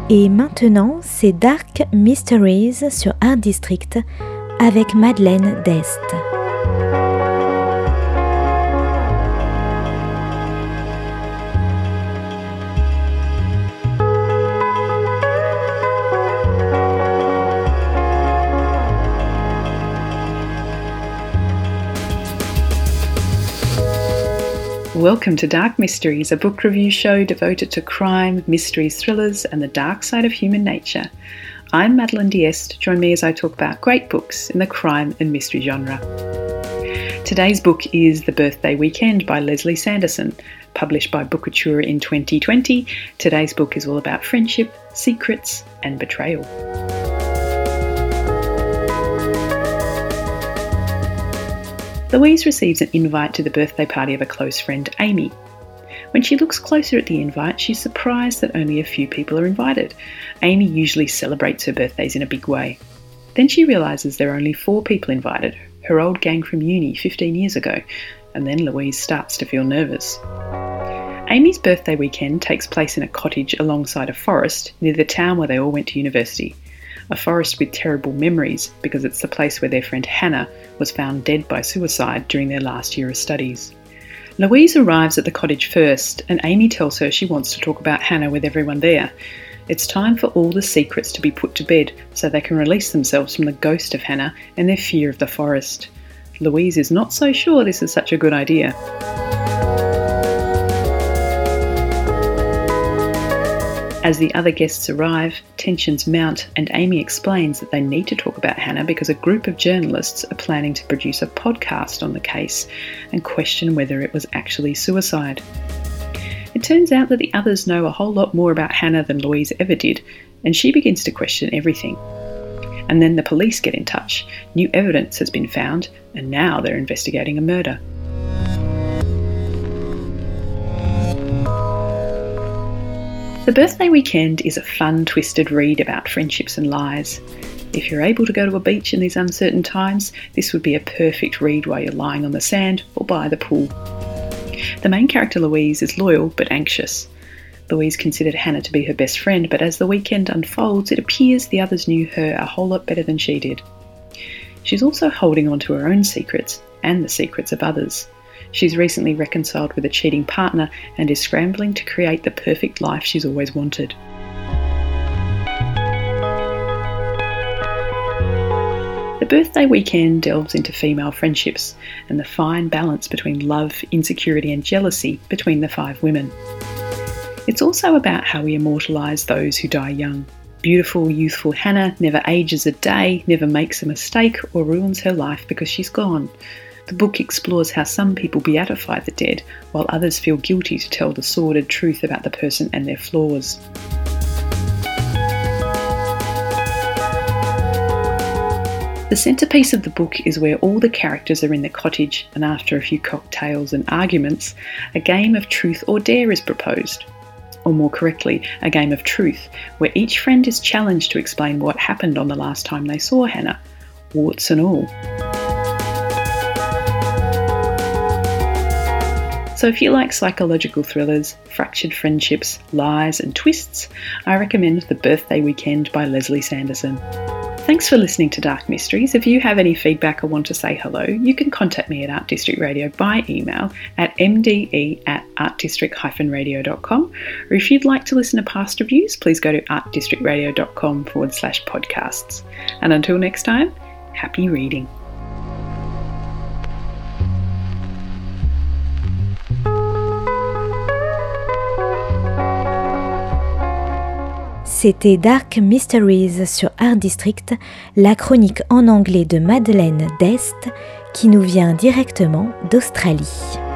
Et maintenant, c'est Dark Mysteries sur Art District avec Madeleine Dest. Welcome to Dark Mysteries, a book review show devoted to crime, mysteries, thrillers, and the dark side of human nature. I'm Madeleine D'Este. Join me as I talk about great books in the crime and mystery genre. Today's book is The Birthday Weekend by Leslie Sanderson, published by Bookouture in 2020. Today's book is all about friendship, secrets, and betrayal. Louise receives an invite to the birthday party of a close friend, Amy. When she looks closer at the invite, she's surprised that only a few people are invited. Amy usually celebrates her birthdays in a big way. Then she realises there are only 4 people invited, her old gang from uni 15 years ago, and then Louise starts to feel nervous. Amy's birthday weekend takes place in a cottage alongside a forest near the town where they all went to university. A forest with terrible memories because it's the place where their friend Hannah was found dead by suicide during their last year of studies. Louise arrives at the cottage first, and Amy tells her she wants to talk about Hannah with everyone there. It's time for all the secrets to be put to bed so they can release themselves from the ghost of Hannah and their fear of the forest. Louise is not so sure this is such a good idea. As the other guests arrive, tensions mount, and Amy explains that they need to talk about Hannah because a group of journalists are planning to produce a podcast on the case and question whether it was actually suicide. It turns out that the others know a whole lot more about Hannah than Louise ever did, and she begins to question everything. And then the police get in touch. New evidence has been found, and now they're investigating a murder. The Birthday Weekend is a fun, twisted read about friendships and lies. If you're able to go to a beach in these uncertain times, this would be a perfect read while you're lying on the sand or by the pool. The main character, Louise, is loyal but anxious. Louise considered Hannah to be her best friend, but as the weekend unfolds, it appears the others knew her a whole lot better than she did. She's also holding on to her own secrets and the secrets of others. She's recently reconciled with a cheating partner and is scrambling to create the perfect life she's always wanted. The Birthday Weekend delves into female friendships and the fine balance between love, insecurity and jealousy between the 5 women. It's also about how we immortalise those who die young. Beautiful, youthful Hannah never ages a day, never makes a mistake or ruins her life because she's gone. The book explores how some people beatify the dead, while others feel guilty to tell the sordid truth about the person and their flaws. The centrepiece of the book is where all the characters are in the cottage, and after a few cocktails and arguments, a game of truth or dare is proposed. Or more correctly, a game of truth, where each friend is challenged to explain what happened on the last time they saw Hannah, warts and all. So if you like psychological thrillers, fractured friendships, lies and twists, I recommend The Birthday Weekend by Leslie Sanderson. Thanks for listening to Dark Mysteries. If you have any feedback or want to say hello, you can contact me at Art District Radio by email at mde@artdistrict-radio.com, or if you'd like to listen to past reviews, please go to artdistrictradio.com/podcasts. And until next time, happy reading. C'était Dark Mysteries sur Art District, la chronique en anglais de Madeleine Dest qui nous vient directement d'Australie.